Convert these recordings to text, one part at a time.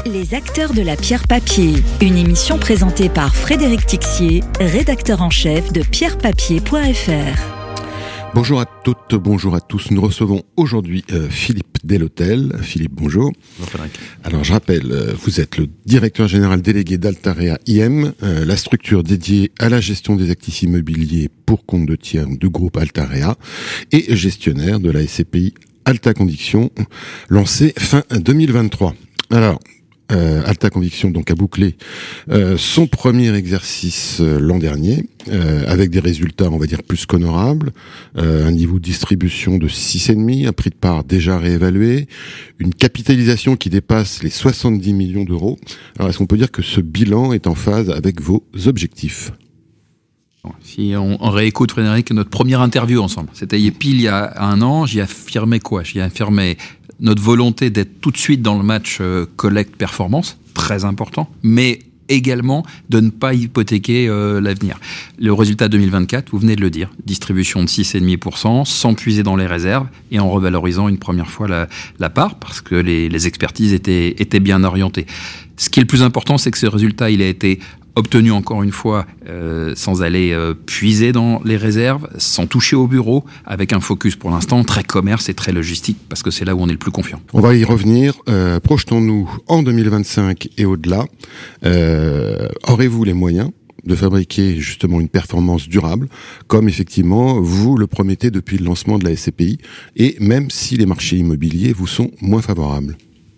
Les acteurs de la pierre papier, une émission présentée par Frédéric Tixier, rédacteur en chef de pierrepapier.fr. Bonjour à toutes, bonjour à tous. Nous recevons aujourd'hui Philippe Delhotel. Philippe, bonjour. Bonjour Frédéric. Alors je rappelle, vous êtes le directeur général délégué d'Altarea IM, la structure dédiée à la gestion des actifs immobiliers pour compte de tiers du groupe Altarea et gestionnaire de la SCPI Alta Conviction, lancée fin 2023. Alors, Alta Conviction donc a bouclé son premier exercice l'an dernier avec des résultats on va dire plus qu'honorables, un niveau de distribution de 6,5, un prix de part déjà réévalué, une capitalisation qui dépasse les 70 millions d'euros. Alors est-ce qu'on peut dire que ce bilan est en phase avec vos objectifs ? Si on réécoute Frédéric, notre première interview ensemble, c'était pile il y a un an, j'y affirmais quoi ? J'y affirmais notre volonté d'être tout de suite dans le match collecte-performance, très important, mais également de ne pas hypothéquer l'avenir. Le résultat 2024, vous venez de le dire, distribution de 6,5%, sans puiser dans les réserves et en revalorisant une première fois la part, parce que les expertises étaient bien orientées. Ce qui est le plus important, c'est que ce résultat, il a été obtenu encore une fois sans aller puiser dans les réserves, sans toucher au bureau, avec un focus pour l'instant très commerce et très logistique, parce que c'est là où on est le plus confiant. On va y revenir. Projetons-nous en 2025 et au-delà. Aurez-vous les moyens de fabriquer justement une performance durable, comme effectivement vous le promettez depuis le lancement de la SCPI, et même si les marchés immobiliers vous sont moins favorables?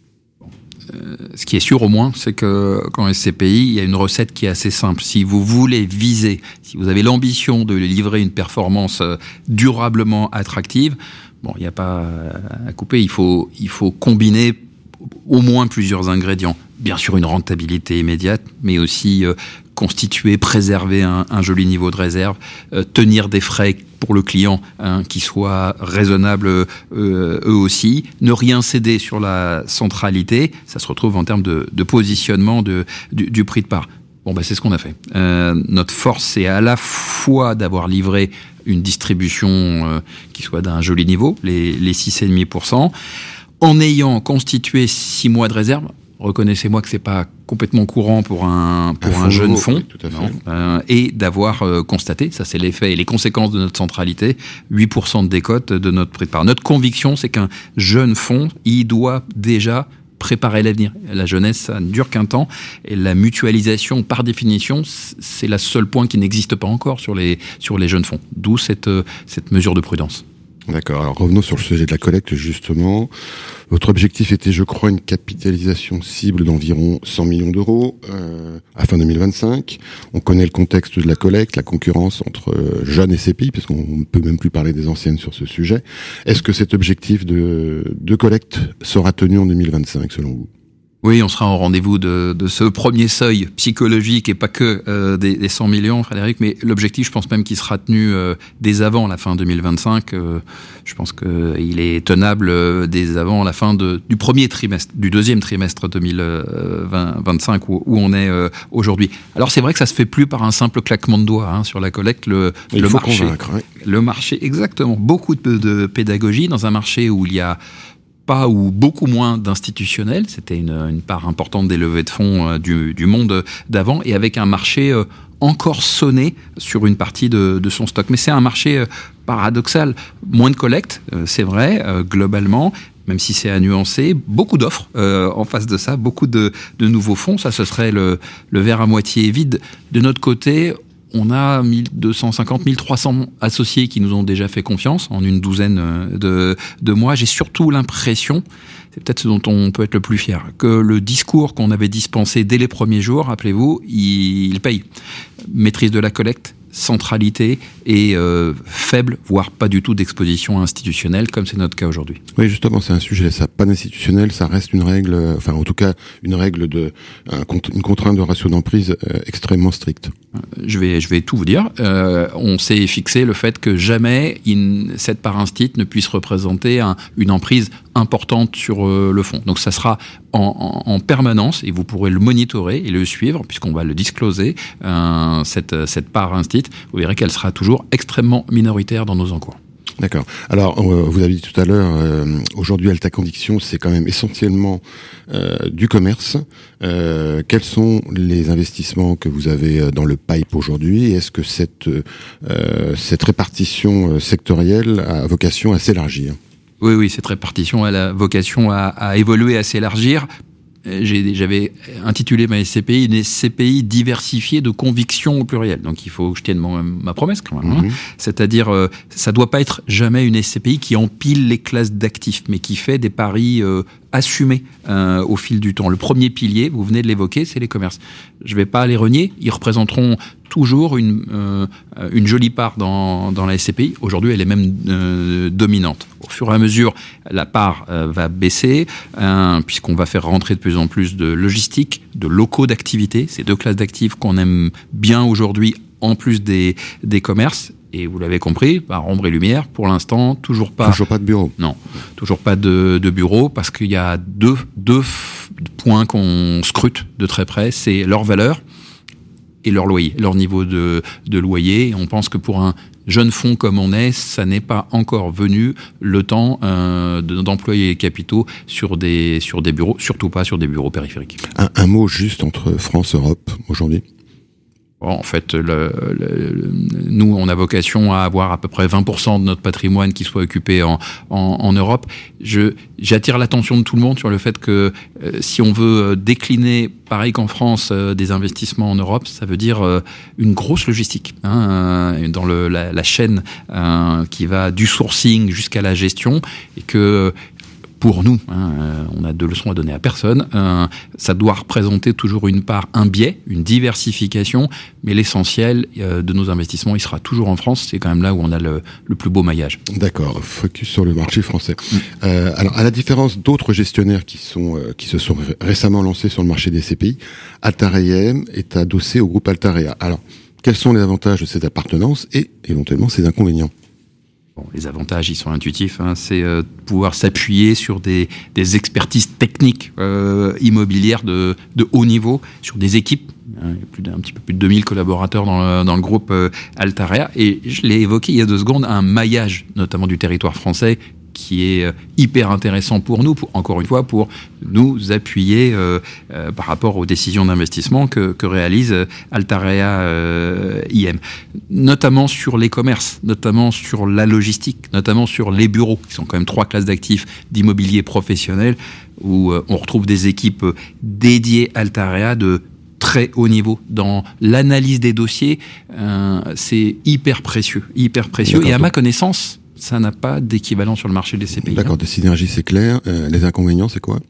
Ce qui est sûr au moins, c'est que qu'en SCPI, il y a une recette qui est assez simple. Si vous voulez viser, si vous avez l'ambition de livrer une performance durablement attractive, bon, il n'y a pas à couper, il faut combiner au moins plusieurs ingrédients. Bien sûr, une rentabilité immédiate, mais aussi constituer, préserver un joli niveau de réserve, tenir des frais pour le client qui soient raisonnables eux aussi, ne rien céder sur la centralité, ça se retrouve en termes de positionnement du prix de part. Bon, c'est ce qu'on a fait. Notre force, c'est à la fois d'avoir livré une distribution qui soit d'un joli niveau, les 6,5%, en ayant constitué 6 mois de réserve. Reconnaissez-moi que c'est pas complètement courant pour un jeune fonds, oui, tout à fait. Et d'avoir constaté, ça c'est l'effet et les conséquences de notre centralité, 8% de décote de notre prix de part. Notre conviction, c'est qu'un jeune fonds, il doit déjà préparer l'avenir. La jeunesse, ça ne dure qu'un temps, et la mutualisation, par définition, c'est le seul point qui n'existe pas encore sur les jeunes fonds. D'où cette mesure de prudence. D'accord, alors revenons sur le sujet de la collecte justement. Votre objectif était, je crois, une capitalisation cible d'environ 100 millions d'euros à fin 2025. On connaît le contexte de la collecte, la concurrence entre jeunes et SCPI, parce qu'on ne peut même plus parler des anciennes sur ce sujet. Est-ce que cet objectif de collecte sera tenu en 2025 selon vous ? Oui, on sera au rendez-vous de ce premier seuil psychologique et pas que des 100 millions, Frédéric, mais l'objectif, je pense même qu'il sera tenu dès avant la fin 2025. Je pense qu'il est tenable dès avant la fin du premier trimestre, du deuxième trimestre 2025 où on est aujourd'hui. Alors c'est vrai que ça se fait plus par un simple claquement de doigts sur la collecte, le marché. Convaincre, oui. Le marché, exactement. Beaucoup de pédagogie dans un marché où il y a pas ou beaucoup moins d'institutionnels, c'était une part importante des levées de fonds du monde d'avant, et avec un marché encore sonné sur une partie de son stock. Mais c'est un marché paradoxal, moins de collecte, c'est vrai, globalement, même si c'est à nuancer, beaucoup d'offres en face de ça, beaucoup de nouveaux fonds, ça ce serait le verre à moitié vide. De notre côté, on a 1250, 1300 associés qui nous ont déjà fait confiance en une douzaine de mois. J'ai surtout l'impression, c'est peut-être ce dont on peut être le plus fier, que le discours qu'on avait dispensé dès les premiers jours, rappelez-vous, il paye. Maîtrise de la collecte, centralité et faible, voire pas du tout d'exposition institutionnelle, comme c'est notre cas aujourd'hui. Oui, justement, c'est un sujet, ça, pas institutionnel, ça reste une règle, enfin, en tout cas, une règle une contrainte de ratio d'emprise extrêmement stricte. Je vais tout vous dire. On s'est fixé le fait que jamais cette part instit ne puisse représenter une emprise importante sur le fonds. Donc ça sera en permanence, et vous pourrez le monitorer et le suivre, puisqu'on va le discloser, cette part instit. Vous verrez qu'elle sera toujours extrêmement minoritaire dans nos encours. D'accord. Alors, vous avez dit tout à l'heure, aujourd'hui, Alta Conviction, c'est quand même essentiellement du commerce. Quels sont les investissements que vous avez dans le pipe aujourd'hui? Est-ce que cette répartition sectorielle a vocation à s'élargir? Oui, cette répartition elle a vocation à évoluer, à s'élargir. J'avais intitulé ma SCPI une SCPI diversifiée de convictions au pluriel. Donc il faut que je tienne ma promesse quand même. Hein. C'est-à-dire, ça doit pas être jamais une SCPI qui empile les classes d'actifs, mais qui fait des paris assumés au fil du temps. Le premier pilier, vous venez de l'évoquer, c'est les commerces. Je vais pas les renier, ils représenteront toujours une jolie part dans la SCPI. Aujourd'hui, elle est même dominante. Au fur et à mesure, la part va baisser, puisqu'on va faire rentrer de plus en plus de logistique, de locaux d'activité, ces deux classes d'actifs qu'on aime bien aujourd'hui, en plus des commerces. Et vous l'avez compris, par ombre et lumière, pour l'instant, toujours pas de bureau. Non, toujours pas de bureau, parce qu'il y a deux points qu'on scrute de très près, c'est leur valeur et leur loyer, leur niveau de loyer. Et on pense que pour un jeune fonds comme on est, ça n'est pas encore venu le temps d'employer les capitaux sur des bureaux, surtout pas sur des bureaux périphériques. Un mot juste entre France et Europe aujourd'hui. En fait, nous, on a vocation à avoir à peu près 20% de notre patrimoine qui soit occupé en Europe. J'attire l'attention de tout le monde sur le fait que si on veut décliner, pareil qu'en France, des investissements en Europe, ça veut dire une grosse logistique dans la chaîne qui va du sourcing jusqu'à la gestion, et que pour nous, on a de leçons à donner à personne, ça doit représenter toujours une part, un biais, une diversification, mais l'essentiel de nos investissements, il sera toujours en France. C'est quand même là où on a le plus beau maillage. D'accord, focus sur le marché français. Alors, à la différence d'autres gestionnaires qui se sont récemment lancés sur le marché des SCPI, Altarea IM est adossé au groupe Altarea. Alors, quels sont les avantages de cette appartenance et éventuellement ses inconvénients? Bon, les avantages, ils sont intuitifs. C'est pouvoir s'appuyer sur des expertises techniques immobilières de haut niveau, sur des équipes. Il y a un petit peu plus de 2000 collaborateurs dans le groupe Altarea. Et je l'ai évoqué il y a 2 secondes, un maillage, notamment du territoire français, qui est hyper intéressant pour nous, encore une fois, pour nous appuyer par rapport aux décisions d'investissement que réalise Altarea IM. Notamment sur les commerces, notamment sur la logistique, notamment sur les bureaux, qui sont quand même 3 classes d'actifs d'immobilier professionnel, où on retrouve des équipes dédiées Altarea de très haut niveau dans l'analyse des dossiers. C'est hyper précieux. Et à ma connaissance, ça n'a pas d'équivalent sur le marché des SCPI. D'accord, des synergies, c'est clair. Les inconvénients, c'est quoi?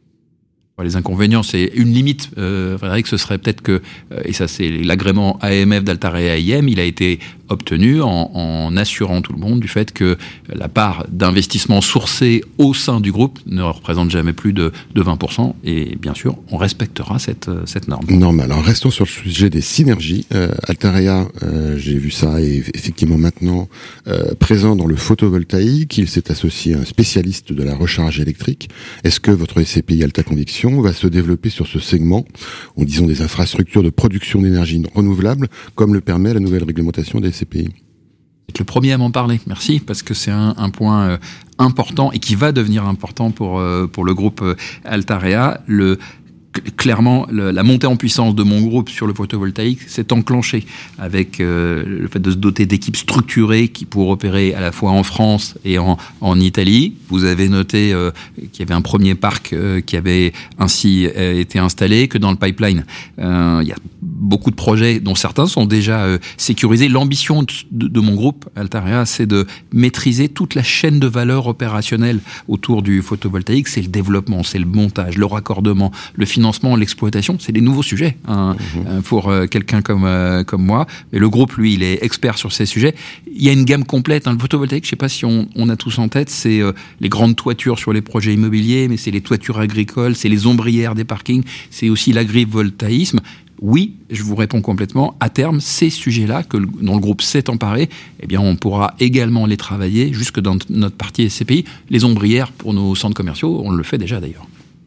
Les inconvénients, c'est une limite. Frédéric, ce serait peut-être que, et ça c'est l'agrément AMF d'Altarea IM, il a été obtenu en assurant tout le monde du fait que la part d'investissement sourcé au sein du groupe ne représente jamais plus de 20%. Et bien sûr, on respectera cette norme. Normal. Alors restons sur le sujet des synergies. Altarea, j'ai vu ça, est effectivement maintenant présent dans le photovoltaïque. Il s'est associé à un spécialiste de la recharge électrique. Est-ce que votre SCPI Alta Conviction va se développer sur ce segment, en disant des infrastructures de production d'énergie renouvelable, comme le permet la nouvelle réglementation des SCPI? C'est le premier à m'en parler, merci, parce que c'est un point important et qui va devenir important pour le groupe Altarea. Clairement, la montée en puissance de mon groupe sur le photovoltaïque s'est enclenchée avec le fait de se doter d'équipes structurées qui pourraient opérer à la fois en France et en Italie. Vous avez noté qu'il y avait un premier parc qui avait ainsi été installé, que dans le pipeline, il y a beaucoup de projets dont certains sont déjà sécurisés. L'ambition de mon groupe Altarea, c'est de maîtriser toute la chaîne de valeur opérationnelle autour du photovoltaïque. C'est le développement, c'est le montage, le raccordement, le financement, l'exploitation, c'est des nouveaux sujets pour quelqu'un comme moi. Mais le groupe, lui, il est expert sur ces sujets. Il y a une gamme complète. Le photovoltaïque, je ne sais pas si on a tous en tête, c'est les grandes toitures sur les projets immobiliers, mais c'est les toitures agricoles, c'est les ombrières des parkings, c'est aussi l'agrivoltaïsme. Oui, je vous réponds complètement. À terme, ces sujets-là, dont le groupe s'est emparé, eh bien, on pourra également les travailler jusque dans notre partie SCPI. Les ombrières pour nos centres commerciaux, on le fait déjà d'ailleurs.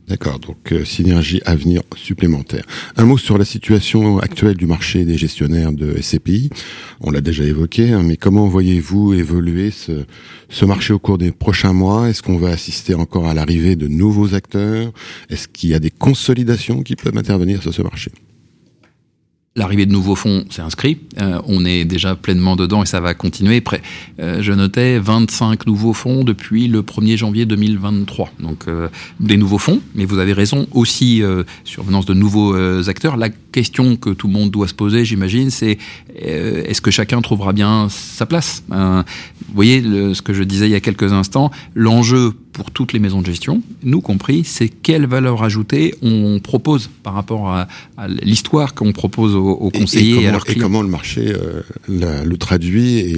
D'accord, donc synergie à venir supplémentaire. Un mot sur la situation actuelle du marché des gestionnaires de SCPI. On l'a déjà évoqué, mais comment voyez-vous évoluer ce marché au cours des prochains mois? Est-ce qu'on va assister encore à l'arrivée de nouveaux acteurs? Est-ce qu'il y a des consolidations qui peuvent intervenir sur ce marché? L'arrivée de nouveaux fonds, c'est inscrit. On est déjà pleinement dedans et ça va continuer. Je notais 25 nouveaux fonds depuis le 1er janvier 2023. Donc, des nouveaux fonds. Mais vous avez raison, aussi, survenance de nouveaux acteurs. La question que tout le monde doit se poser, j'imagine, c'est est-ce que chacun trouvera bien sa place? Vous voyez, ce que je disais il y a quelques instants, l'enjeu pour toutes les maisons de gestion, nous compris, c'est quelle valeur ajoutée on propose par rapport à l'histoire qu'on propose aux conseillers et à leurs clients. Et comment le marché le traduit et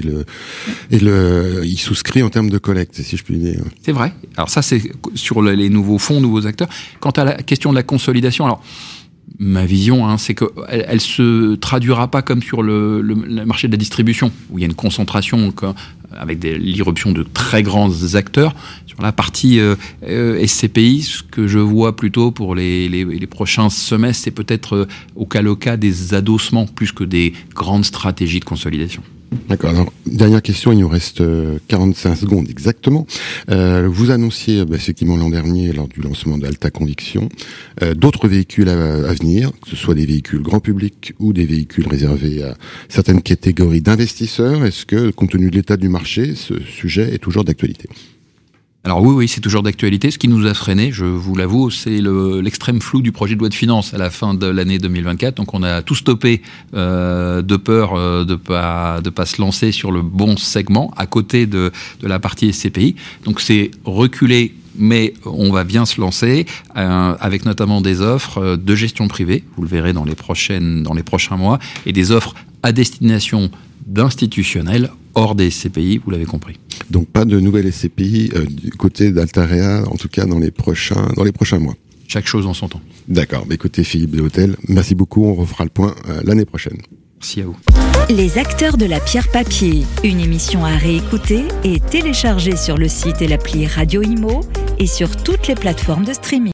il souscrit en termes de collecte, si je puis dire. C'est vrai. Alors ça, c'est sur les nouveaux fonds, nouveaux acteurs. Quant à la question de la consolidation, alors ma vision, c'est qu'elle se traduira pas comme sur le marché de la distribution, où il y a une concentration avec l'irruption de très grands acteurs. Sur la partie SCPI, ce que je vois plutôt pour les prochains semestres, c'est peut-être au cas des adossements plus que des grandes stratégies de consolidation. D'accord. Alors, dernière question, il nous reste 45 secondes exactement. Vous annonciez effectivement l'an dernier, lors du lancement d'Alta Conviction, d'autres véhicules à venir, que ce soit des véhicules grand public ou des véhicules réservés à certaines catégories d'investisseurs. Est-ce que, compte tenu de l'état du marché, ce sujet est toujours d'actualité ? Alors oui, c'est toujours d'actualité. Ce qui nous a freiné, je vous l'avoue, c'est l'extrême flou du projet de loi de finances à la fin de l'année 2024. Donc on a tout stoppé de peur de pas se lancer sur le bon segment à côté de la partie SCPI. Donc c'est reculé, mais on va bien se lancer avec notamment des offres de gestion privée. Vous le verrez dans les prochains mois, et des offres à destination d'institutionnels hors des SCPI, vous l'avez compris. Donc pas de nouvelles SCPI du côté d'Altarea, en tout cas dans les prochains mois. Chaque chose en son temps. D'accord. Écoutez, Philippe Dehotel, merci beaucoup. On refera le point l'année prochaine. Merci à vous. Les acteurs de la pierre papier, une émission à réécouter et télécharger sur le site et l'appli Radio Imo et sur toutes les plateformes de streaming.